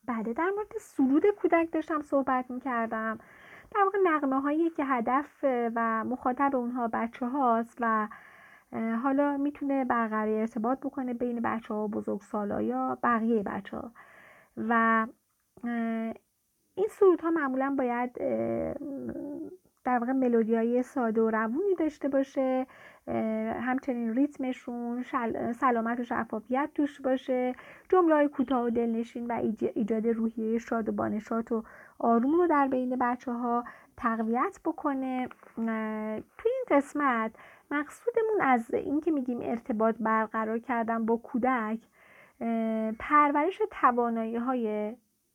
بله، در مورد سرود کودک داشتم صحبت می‌کردم. در واقع نغمه‌هایی که هدف و مخاطب اونها بچه هاست و حالا میتونه برقراری ارتباط بکنه بین بچه ها و بزرگسالا یا بقیه بچه ها و این سرودها معمولا باید در واقع ملودیای ساده و روونی داشته باشه، همچنین ریتمشون سلامت و شفافیت توش باشه، جمله‌های کوتاه و دلنشین و ایجاد روحیه شاد و بانشات و آروم رو در بین بچه‌ها تقویت بکنه. توی این قسمت مقصودمون از این که میگیم ارتباط برقرار کردن با کودک، پرورش توانایی‌های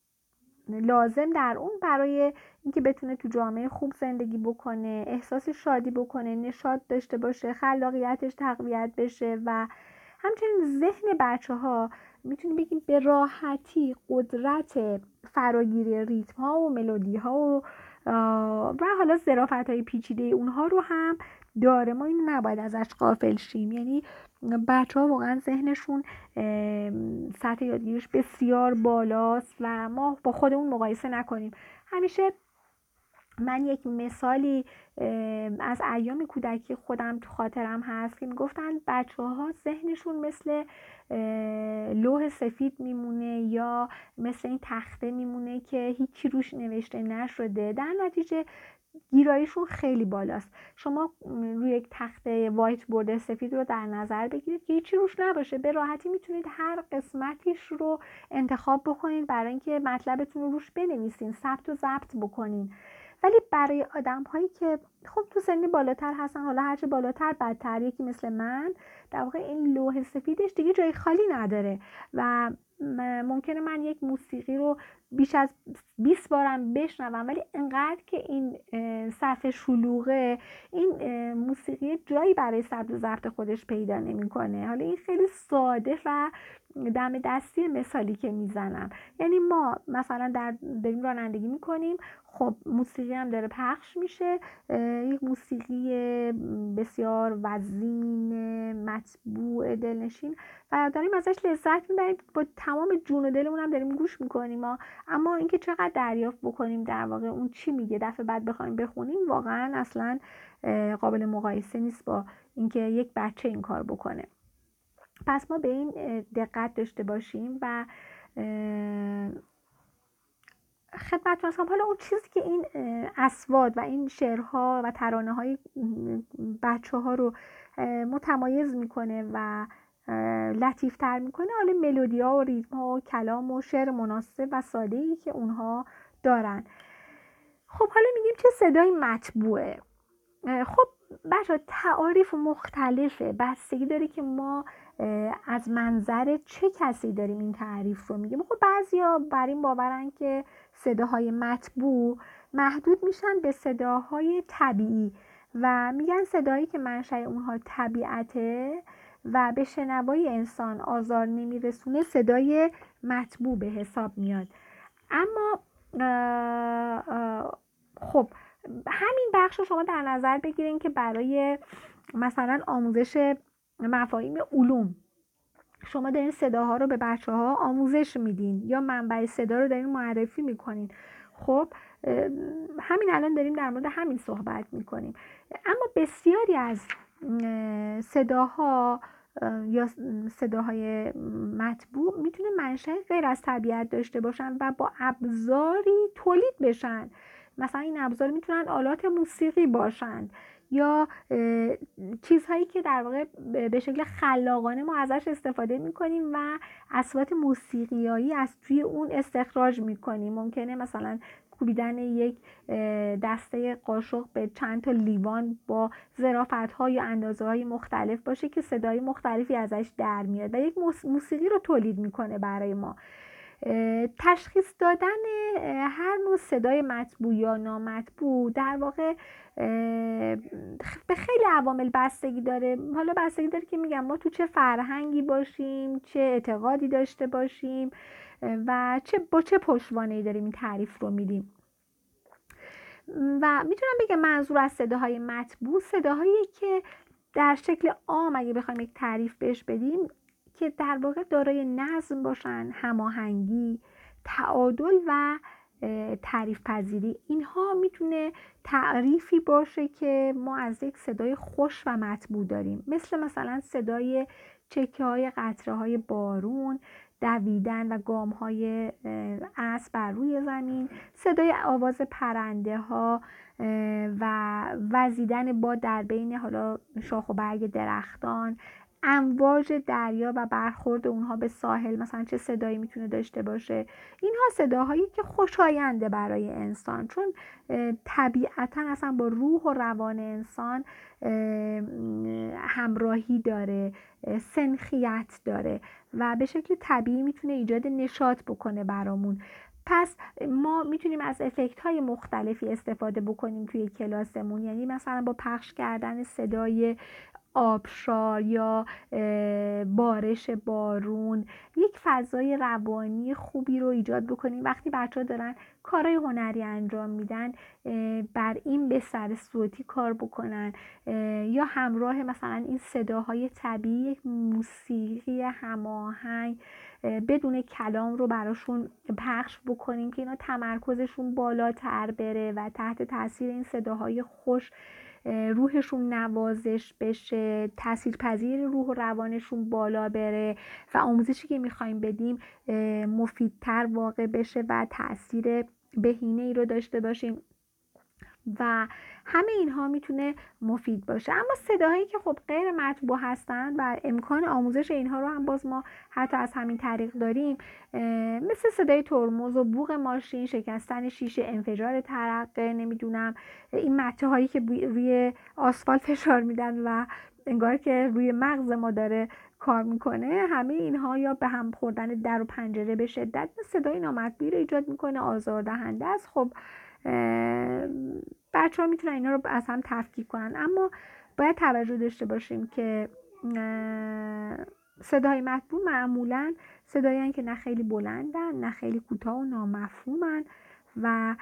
لازم در اون برای اینکه بتونه تو جامعه خوب زندگی بکنه، احساس شادی بکنه، نشاط داشته باشه، خلاقیتش تقویت بشه و همچنین ذهن بچه‌ها میتونیم بگیم به راحتی قدرت فراگیری ریتم ها و ملودی ها و حالا ظرافت های پیچیده اونها رو هم داره. ما اینو نباید ازش غافل شیم. یعنی بچه ها واقعا ذهنشون سطح یادگیریش بسیار بالاست و ما با خودمون مقایسه نکنیم. همیشه من یک مثالی از ایام کودکی خودم تو خاطرم هست که میگفتن بچه ها ذهنشون مثل لوح سفید میمونه یا مثل این تخته میمونه که هیچی روش نوشته نشده، در نتیجه گیراییشون خیلی بالاست. شما روی یک تخته وایت بورد سفید رو در نظر بگیرید که هیچی روش نباشه، به راحتی میتونید هر قسمتیش رو انتخاب بکنید برای اینکه مطلبتون رو روش بنویسین، ثبت و ضبط بکنین. ولی برای آدم هایی که خب تو سنی بالاتر هستن، حالا هرچه بالاتر بدتر، یکی مثل من در واقع این لوح سفیدش دیگه جای خالی نداره و ممکنه من یک موسیقی رو بیش از 20 بارم بشنوم ولی انقدر که این صفحه شلوغه، این موسیقی جایی برای ثبت و ضبط خودش پیدا نمیکنه. حالا این خیلی ساده و دم دستی مثالی که میزنم، یعنی ما مثلا داریم رانندگی میکنیم، خب موسیقی هم داره پخش میشه، یک موسیقی بسیار وزین مطبوع دلنشین و داریم ازش لذت میبریم، با تمام جون و دلمون هم داریم گوش میکنیم اما اینکه چقدر دریافت بکنیم در واقع اون چی میگه دفعه بعد بخوایم بخونیم واقعا اصلا قابل مقایسه نیست با اینکه یک بچه این کار بکنه. پس ما به این دقت داشته باشیم و خدمتتون هستم. حالا اون چیزی که این اصوات و این شعرها و ترانه های بچه ها رو متمایز میکنه و لطیفتر میکنه، حالا ملودی ها و ریتم ها و کلام و شعر مناسب و ساده‌ای که اونها دارن. خب حالا میگیم چه صدای مطبوعه. خب بچه تعاریف مختلفه، بستگی داره که ما از منظر چه کسی داریم این تعریف رو میگیم. خب بعضیا بر این باورن که صداهای مطبوع محدود میشن به صداهای طبیعی و میگن صدایی که منشأ اونها طبیعته و به شنوای انسان آزار نمیرسونه صدای مطبوع به حساب میاد. اما خب همین بخش رو شما در نظر بگیرین که برای مثلا آموزش مفاهیم علوم شما دارین صداها رو به بچه ها آموزش میدین یا منبع صدا رو دارین معرفی میکنین. خب همین الان داریم در مورد همین صحبت میکنیم. اما بسیاری از صداها یا صداهای مطبوع میتونه منشأ غیر از طبیعت داشته باشن و با ابزاری تولید بشن. مثلا این ابزار میتونن آلات موسیقی باشند یا چیزهایی که در واقع به شکل خلاقانه ما ازش استفاده میکنیم و اصوات موسیقیایی از توی اون استخراج میکنیم. ممکنه مثلا کوبیدن یک دسته قاشق به چند تا لیوان با ظرافت‌ها یا اندازه‌های مختلف باشه که صدای مختلفی ازش در میاد و یک موسیقی رو تولید میکنه برای ما. تشخیص دادن هر نوع صدای مطبوع یا نامطبوع در واقع به خیلی عوامل بستگی داره. حالا بستگی داره که میگم ما تو چه فرهنگی باشیم، چه اعتقادی داشته باشیم و با چه پشتوانه‌ای داریم این تعریف رو میدیم. و میتونم بگم منظور از صداهای مطبوع صداهایی که در شکل عام اگه بخوایم یک تعریف بهش بدیم که در واقع دارای نظم باشن، هماهنگی، تعادل و تعریف پذیری، اینها میتونه تعریفی باشه که ما از یک صدای خوش و مطبوع داریم، مثلا صدای چکه های قطره های بارون، دویدن و گام های اسب بر روی زمین، صدای آواز پرنده ها و وزیدن باد در بین حالا شاخ و برگ درختان، امواج دریا و برخورد اونها به ساحل مثلا چه صدایی میتونه داشته باشه. اینها صداهایی که خوشاینده برای انسان، چون طبیعتا اصلا با روح و روان انسان همراهی داره، سنخیت داره و به شکل طبیعی میتونه ایجاد نشاط بکنه برامون. پس ما میتونیم از افکت های مختلفی استفاده بکنیم توی کلاسمون، یعنی مثلا با پخش کردن صدای آبشار یا بارش بارون یک فضای روانی خوبی رو ایجاد بکنیم. وقتی بچه ها دارن کارهای هنری انجام میدن بر این به سر صوتی کار بکنن یا همراه مثلا این صداهای طبیعی یک موسیقی هماهنگ بدون کلام رو براشون پخش بکنیم که اینا تمرکزشون بالاتر بره و تحت تاثیر این صداهای خوش روحشون نوازش بشه، تاثیرپذیر روح و روانشون بالا بره و آموزشی که میخوایم بدیم مفیدتر واقع بشه و تاثیر بهینه‌ای رو داشته باشیم و همه اینها میتونه مفید باشه. اما صداهایی که خب غیر مطبوع هستن و امکان آموزش اینها رو هم باز ما حتی از همین طریق داریم، مثل صدای ترمز و بوق ماشین، شکستن شیشه، انفجار ترقه، نمیدونم این مته هایی که روی آسفالت فشار میدن و انگار که روی مغز ما داره کار میکنه، همه اینها یا به هم خوردن در و پنجره به شدت صدای نامطبوعی رو ایجاد میکنه، آزاردهنده است. خب بچه ها میتونن اینا رو از هم تفکیک کنن، اما باید توجه داشته باشیم که صدای مطبوع معمولا صدایی که نه خیلی بلندن نه خیلی کوتاه و نامفهومن و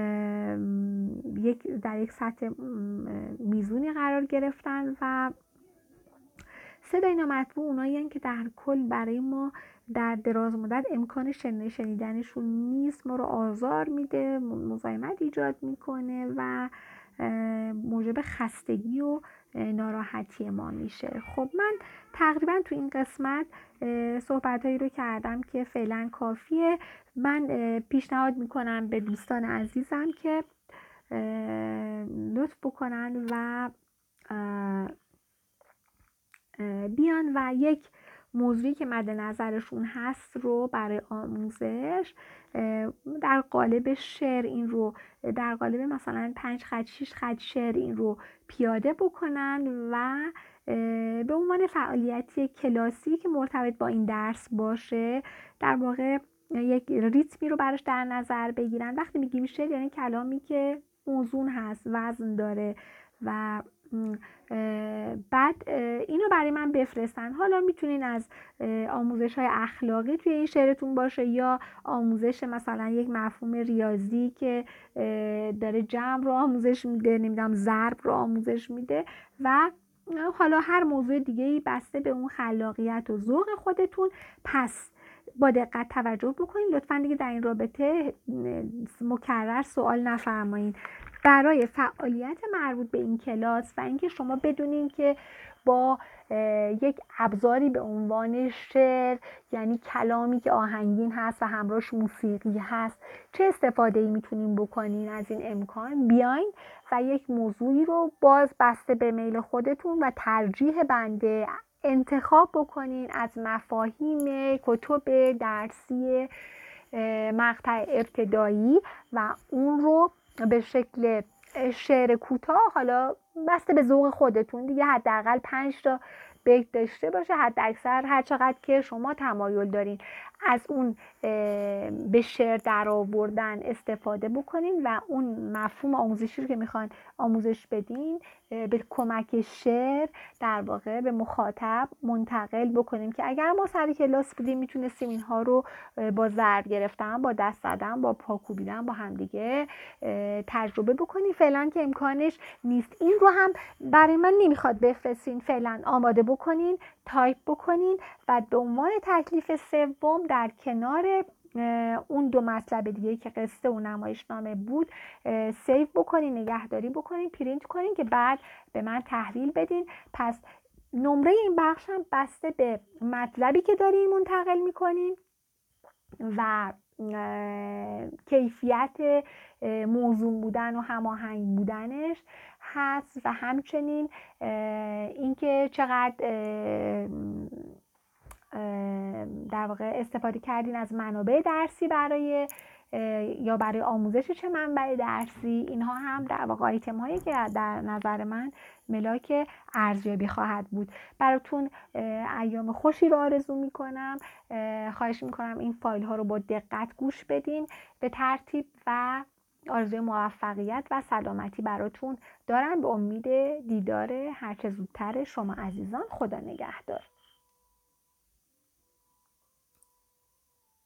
در یک سطح میزونی قرار گرفتن و صدای نامطبوع اونایی که در کل برای ما در دراز مدت امکان شنیدنشون نیست، ما رو آزار میده، مزاحمت ایجاد میکنه و موجب خستگی و ناراحتی ما میشه. خب من تقریبا تو این قسمت صحبتایی رو کردم که فعلا کافیه. من پیشنهاد میکنم به دوستان عزیزم که لطف بکنن و بیان و یک موضوعی که مد نظرشون هست رو برای آموزش در قالب شعر، این رو در قالب مثلا 5 خط 6 خط شعر این رو پیاده بکنن و به عنوان فعالیتی کلاسی که مرتبط با این درس باشه در واقع یک ریتمی رو براش در نظر بگیرن. وقتی میگیم شعر یعنی کلامی که موزون هست، وزن داره و بعد اینو برای من بفرستن. حالا میتونین از آموزش های اخلاقی توی این شعرتون باشه یا آموزش مثلا یک مفهوم ریاضی که داره جمع رو آموزش میده، نمیدونم ضرب رو آموزش میده و حالا هر موضوع دیگه‌ای بسته به اون خلاقیت و ذوق خودتون. پس با دقت توجه بکنین لطفاً دیگه در این رابطه مکرر سوال نفرمایین. برای فعالیت مربوط به این کلاس و اینکه شما بدونین که با یک ابزاری به عنوان شعر، یعنی کلامی که آهنگین هست و همراهش موسیقی هست، چه استفاده‌ای میتونین بکنین از این امکان، بیاین و یک موضوعی رو باز بسته به میل خودتون و ترجیح بنده انتخاب بکنین از مفاهیم کتب درسی مقطع ابتدایی و اون رو به شکل شعر کوتاه، حالا بسته به ذوق خودتون دیگه، حداقل 5 تا بیت داشته باشه، حد اکثر هر چقدر که شما تمایل دارین از اون به شعر در آوردن استفاده بکنین و اون مفهوم آموزشی رو که میخوان آموزش بدین به کمک شعر در واقع به مخاطب منتقل بکنیم که اگر ما سر کلاس بودیم میتونستیم اینها رو با ضرب گرفتن، با دست زدن، با پا کوبیدن با همدیگه تجربه بکنیم. فعلا که امکانش نیست، این رو هم برای من نمیخواد بفرستین، فعلا آماده بکنین، تایپ بکنین و به عنوان تکلیف سوم در کنار اون 2 مطلب دیگه که قصه و نمایشنامه بود سیو بکنین، نگهداری بکنین، پرینت کنین که بعد به من تحویل بدین. پس نمره این بخش هم بسته به مطلبی که دارین منتقل میکنین و کیفیت موزون بودن و هماهنگ بودنش هست و همچنین اینکه چقدر در واقع استفاده کردین از منابع درسی برای آموزش چه منبع درسی. اینها هم در واقع آیتم هایی که در نظر من ملاک ارزیابی خواهد بود. براتون ایام خوشی رو آرزو میکنم. خواهش میکنم این فایل ها رو با دقت گوش بدین به ترتیب و آرزوی موفقیت و سلامتی براتون دارم. به امید دیدار هرچه زودتر شما عزیزان. خدا نگهدار.